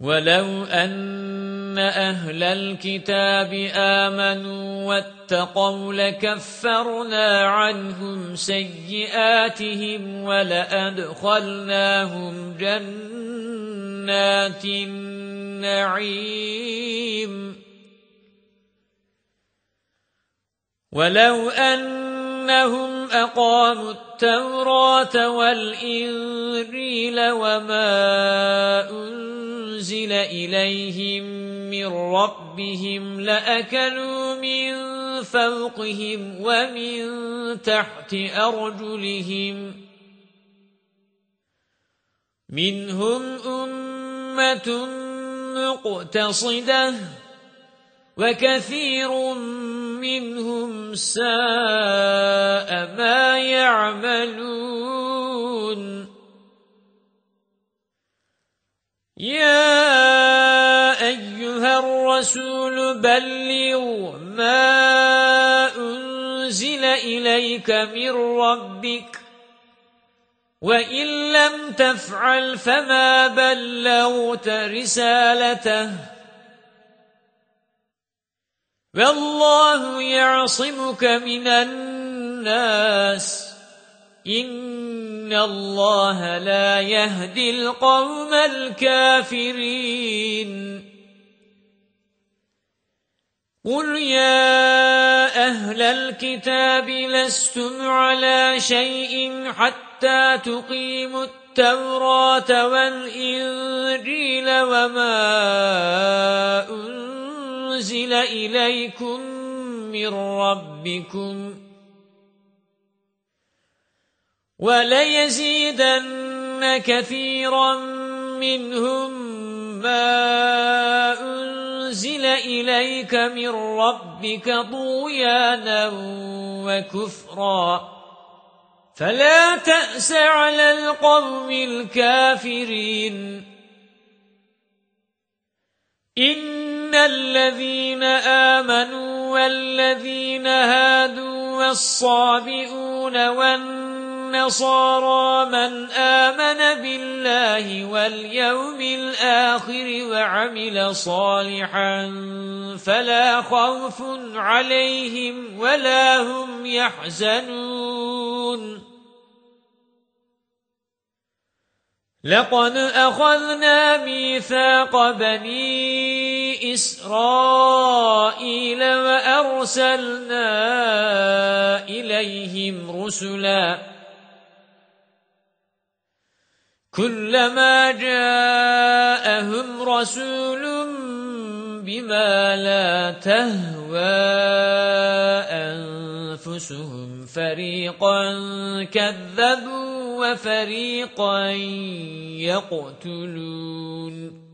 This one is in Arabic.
وَلَوْ أَنَّ أَهْلَ الْكِتَابِ آمَنُوا وَاتَّقَوْا لَكَفَّرْنَا عَنْهُمْ سَيِّئَاتِهِمْ وَلَأَدْخَلْنَاهُمْ جَنَّاتِ النَّعِيمِ وَلَوْ أَنَّهُمْ أَقَامُوا التَّوْرَاةَ وَالْإِنْجِيلَ وَمَا أُنْزِلَ إِلَيْهِمْ مِنْ رَبِّهِمْ لَأَكَلُوا مِنْ فَوْقِهِمْ وَمِنْ تَحْتِ أَرْجُلِهِمْ مِنْهُمْ أُمَّةٌ مُقْتَصِدَةٌ وَكَثِيرٌ مِنْهُمْ سَاءَ مَا يَعْمَلُونَ يَا أَيُّهَا الرَّسُولُ بَلِّغْ مَا أُنْزِلَ إِلَيْكَ مِنْ رَبِّكَ وَإِنْ لَمْ تَفْعَلْ فَمَا بَلَّغْتَ رِسَالَتَهُ وَاللَّهُ يَعْصِمُكَ مِنَ النَّاسِ إِنَّ اللَّهَ لَا يَهْدِي الْقَوْمَ الْكَافِرِينَ قُلْ يَا أَهْلَ الْكِتَابِ لَسْتُمْ عَلَى شَيْءٍ حَتَّى تُقِيمُوا التَّوْرَاةَ وَالْإِنْجِيلَ وَمَا أُنْزِلَ إِلَيْكُمْ مِنْ رَبِّكُمْ وَلَيَزِيدَنَّ كَثِيرًا مِنْهُمْ مَا أُنْزِلَ إِلَيْكَ مِنْ رَبِّكَ طُغْيَانًا وَكُفْرًا فَلَا تَأْسَ عَلَى الْقَوْمِ الْكَافِرِينَ إِنَّ الَّذِينَ آمَنُوا وَالَّذِينَ هَادُوا وَالصَّابِئُونَ وَالنَّصَارَى مَنْ آمَنَ بِاللَّهِ وَالْيَوْمِ الْآخِرِ وَعَمِلَ صَالِحًا فَلَا خَوْفٌ عَلَيْهِمْ وَلَا هُمْ يَحْزَنُونَ لَقَدْ أَخَذْنَا مِيثَاقَ بَنِي إِسْرَائِيلَ وَأَرْسَلْنَا إِلَيْهِمْ رُسُلًا كُلَّمَا جَاءَهُمْ رَسُولٌ بِمَا لَا تَهْوَى أَنفُسُهُمْ فَرِيقًا كَذَّبُوا وَفَرِيقًا يَقْتُلُونَ